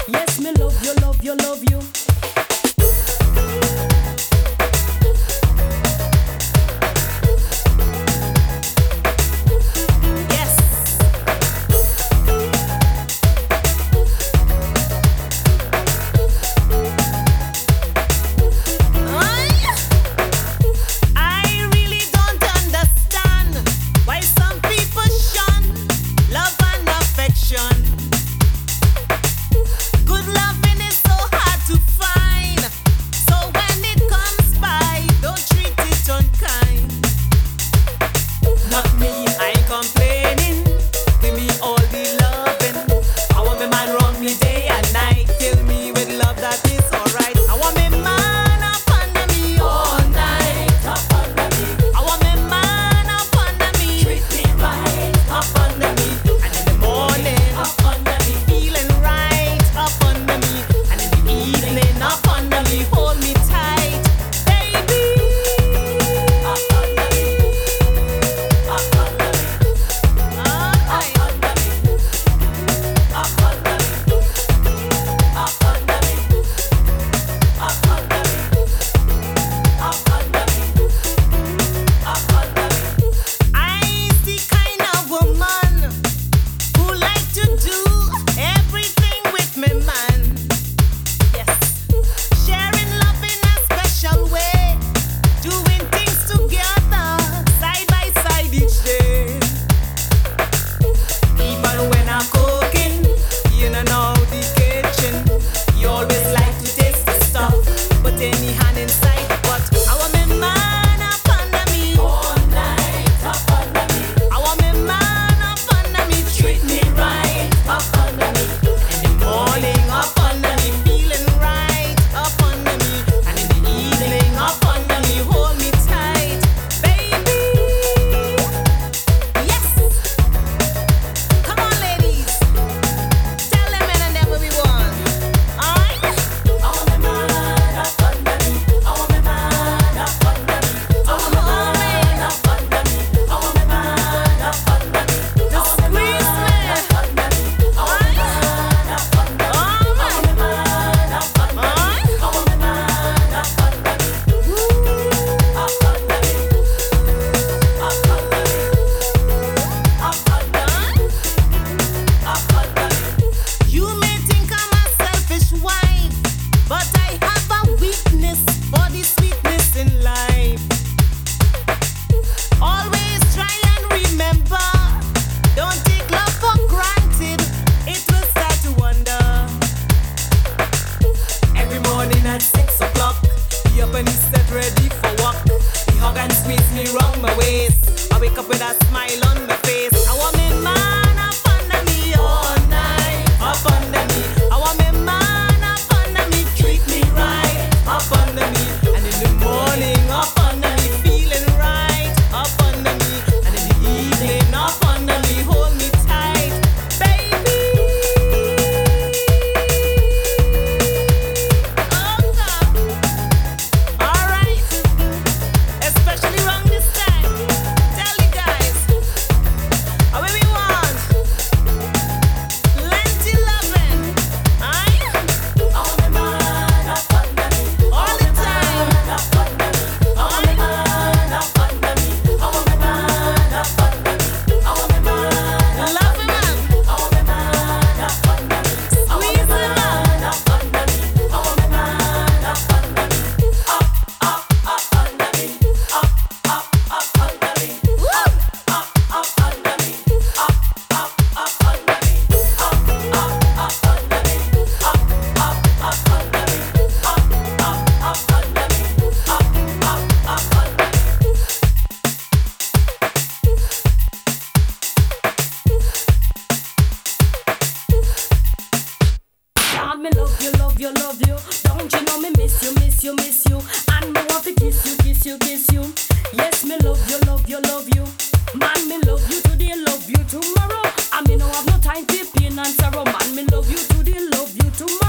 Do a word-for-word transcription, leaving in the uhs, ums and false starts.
Yes, me love you, love you, love you. Me love you, love you, love you. Don't you know me miss you, miss you, miss you. And me want to kiss you, kiss you, kiss you. Yes, me love you, love you, love you. Man, me love you today, love you tomorrow. I me no have no time for pain and sorrow. Man, me love you today, love you tomorrow.